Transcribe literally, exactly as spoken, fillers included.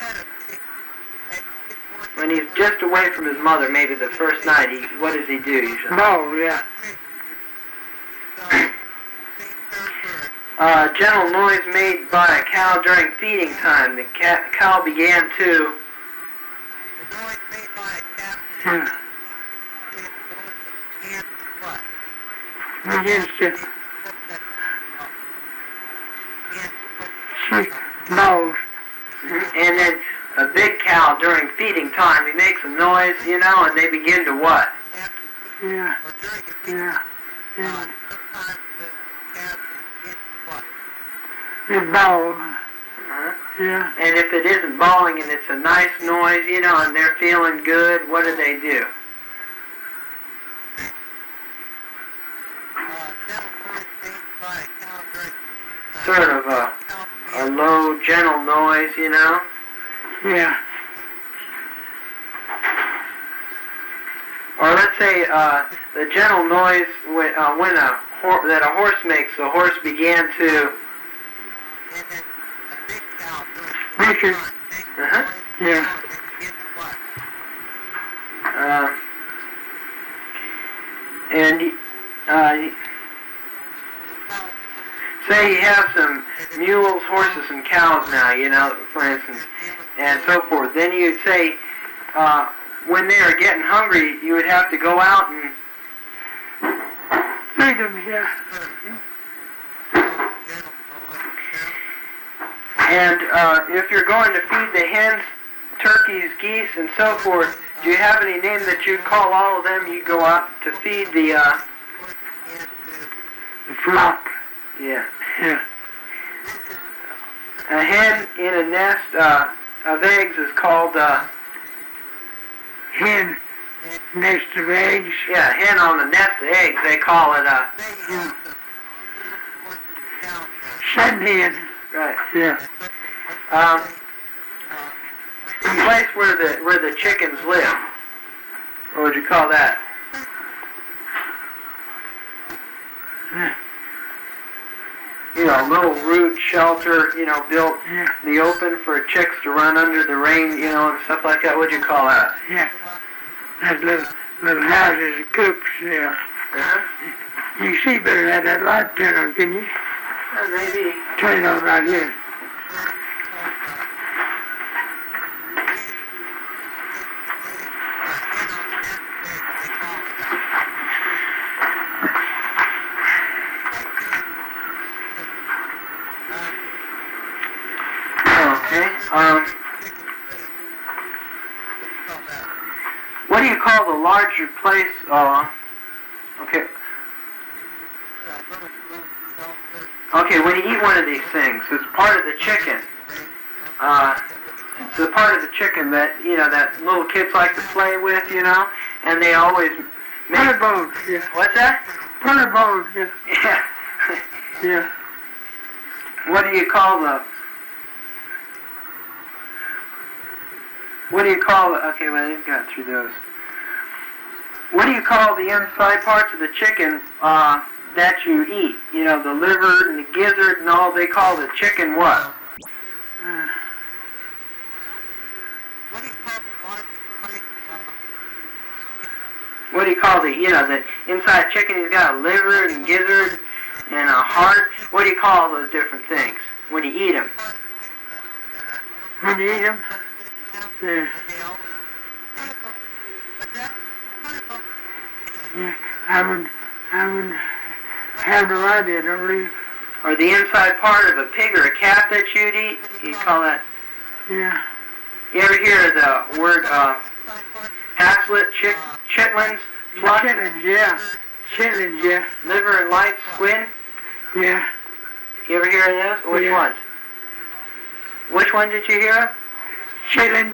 When he's just away from his mother, maybe the first night, he, what does he do usually? No, yeah. Uh, gentle noise made by a cow during feeding time. The cat, cow began to... Yeah. Begins to... She knows. And then a big cow during feeding time, he makes a noise, you know, and they begin to what? Yeah. Yeah. Yeah. It's bawling. Uh-huh. Yeah. And if it isn't bawling and it's a nice noise, you know, and they're feeling good, what do they do? Sort of a, a low, gentle noise, you know? Yeah. Or let's say uh, the gentle noise when, uh, when a hor- that a horse makes, the horse began to... Make it. Uh-huh. Yeah. Uh, and uh, say you have some mules, horses, and cows now, you know, for instance, and so forth. Then you'd say, uh, when they are getting hungry, you would have to go out and Feed them, yeah. And uh, if you're going to feed the hens, turkeys, geese, and so forth, do you have any name that you'd call all of them? You go out to feed the, uh... The flock. Yeah. Yeah. A hen in a nest uh, of eggs is called, uh... Hen. Nest of eggs. Yeah, a hen on the nest of eggs, they call it, uh... Yeah. Sun hen. Right. Yeah. Um... The place where the where the chickens live. What would you call that? Yeah. You know, a little root shelter, you know, built Yeah. in the open for chicks to run under the rain, you know, and stuff like that. What would you call that? Yeah. That little little houses and coops there. Uh-huh. You can see better at that light turn on, can you? Uh, maybe. Turn it on right here. Okay. Um. What do you call the larger place? Uh. Okay. Okay, when you eat one of these things, it's part of the chicken. Uh, it's a part of the chicken that, you know, that little kids like to play with, you know, and they always make... Butter bones, yeah. What's that? Butter bones, yeah. Yeah. Yeah. What do you call the... What do you call the... Okay, well, they've got through those. What do you call the inside parts of the chicken uh, that you eat? You know, the liver and the gizzard and all, they call the chicken what? Uh, What do you call the, you know, the inside chicken? He's got a liver and gizzard and a heart. What do you call those different things when you eat them? when you eat them, yeah. Yeah, I would, I would have no idea, don't believe. Or the inside part of a pig or a cat that you'd eat? You call that... Yeah. You ever hear the word uh, haslet, chick, chitlins, pluck, Chitlins, yeah. Chitlins, yeah. liver and light squid? Yeah. You ever hear of those? Which Yeah. ones? Which one did you hear of? Chitlins.